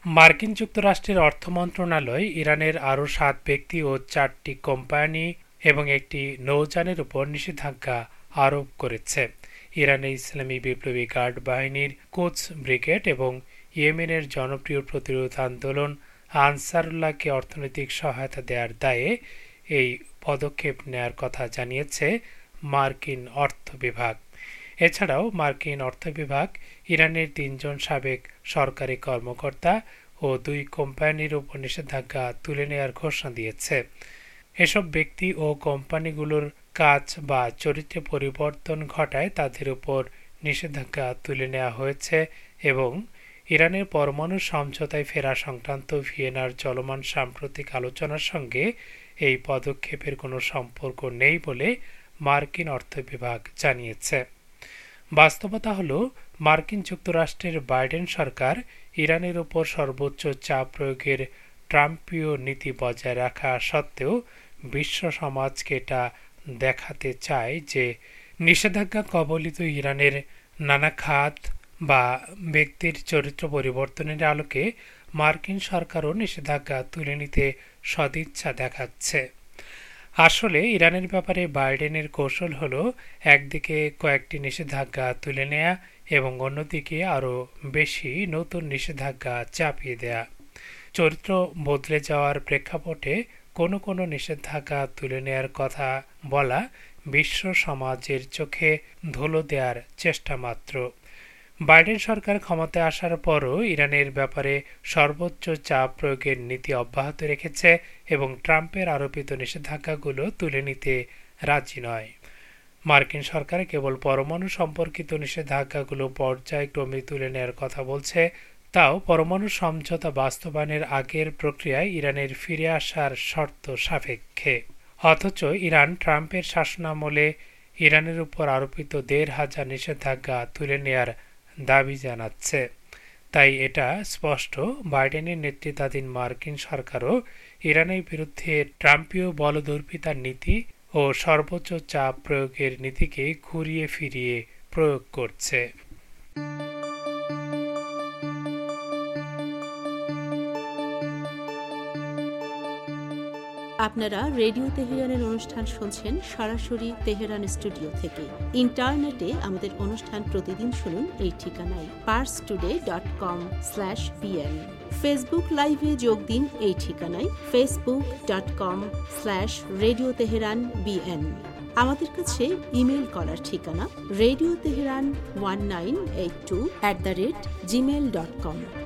মার্কিন যুক্তরাষ্ট্রের অর্থ মন্ত্রণালয় ইরানের আরও ৭ ব্যক্তি ও ৪টি কোম্পানি এবং একটি নৌযানের উপর নিষেধাজ্ঞা আরোপ করেছে। ইরানের ইসলামী বিপ্লবী গার্ড বাহিনীর কোচ ব্রিগেড এবং ইয়েমেনের জনপ্রিয় প্রতিরোধ আন্দোলন আনসারুল্লাহকে অর্থনৈতিক সহায়তা দেওয়ার দায়ে এই পদক্ষেপ নেয়ার কথা জানিয়েছে মার্কিন অর্থ বিভাগ। এছাড়াও মার্কিন অর্থ বিভাগ ইরানের ৩ জন সাবেক সরকারি কর্মকর্তা ও ২ কোম্পানির উপর নিষেধাজ্ঞা তুলে নেওয়ার ঘোষণা দিয়েছে। এসব ব্যক্তি ও কোম্পানিগুলোর কাজ বা চরিত্রে পরিবর্তন ঘটায় তাদের উপর নিষেধাজ্ঞা তুলে নেওয়া হয়েছে এবং ইরানের পরমাণু সমঝোতায় ফেরা সংক্রান্ত ভিয়েনার চলমান সাম্প্রতিক আলোচনার সঙ্গে এই পদক্ষেপের কোনো সম্পর্ক নেই বলে মার্কিন অর্থ বিভাগ জানিয়েছে। বাস্তবতা হল, মার্কিন যুক্তরাষ্ট্রের বাইডেন সরকার ইরানের উপর সর্বোচ্চ চাপ প্রয়োগের ট্রাম্পীয় নীতি বজায় রাখা সত্ত্বেও বিশ্ব সমাজকে এটা দেখাতে চায় যে নিষেধাজ্ঞা কবলিত ইরানের নানা খাত বা ব্যক্তির চরিত্র পরিবর্তনের আলোকে মার্কিন সরকারও নিষেধাজ্ঞা তুলে নিতে সদিচ্ছা দেখাচ্ছে। আসলে ইরানের ব্যাপারে বাইডেনের কৌশল হল একদিকে কয়েকটি নিষেধাজ্ঞা তুলে নেয়া এবং অন্যদিকে আরও বেশি নতুন নিষেধাজ্ঞা চাপিয়ে দেয়া। চরিত্র বদলে যাওয়ার প্রেক্ষাপটে কোনো কোনো নিষেধাজ্ঞা তুলে নেয়ার কথা বলা বিশ্ব সমাজের চোখে ধুলো দেওয়ার চেষ্টা মাত্র। বাইডেন সরকার ক্ষমতায় আসার পরও ইরানের ব্যাপারে সর্বোচ্চ চাপ প্রয়োগের নীতি অব্যাহত রেখেছে এবং ট্রাম্পের আরোপিত নিষেধাজ্ঞাগুলো তুলে নিতে রাজি নয়। মার্কিন সরকার কেবল পরমাণু সম্পর্কিত নিষেধাজ্ঞাগুলো পর্যায়ক্রমে তুলে নেওয়ার কথা বলছে, তাও পরমাণু সমঝোতা বাস্তবায়নের আগের প্রক্রিয়ায় ইরানের ফিরে আসার শর্ত সাপেক্ষে। অথচ ইরান ট্রাম্পের শাসনামলে ইরানের উপর আরোপিত ১৫০০ নিষেধাজ্ঞা তুলে নেয়ার দাবি জানাচ্ছে। তাই এটা স্পষ্ট, বাইডেনের নেতৃত্বাধীন মার্কিন সরকারও ইরানের বিরুদ্ধে ট্রাম্পীয় বলদর্পিতার নীতি ও সর্বোচ্চ চাপ প্রয়োগের নীতিকে ঘুরিয়ে ফিরিয়ে প্রয়োগ করছে। আপনারা রেডিও তেহরানের অনুষ্ঠান শুনছেন সরাসরি তেহরান স্টুডিও থেকে। ইন্টারনেটে আমাদের অনুষ্ঠান প্রতিদিন শুনুন এই ঠিকানায় parstoday.com/bn। ফেসবুক লাইভে যোগ দিন এই ঠিকানায় facebook.com/radio teheran bn। আমাদের কাছে ইমেল করার ঠিকানা radioteheran1982@gmail.com।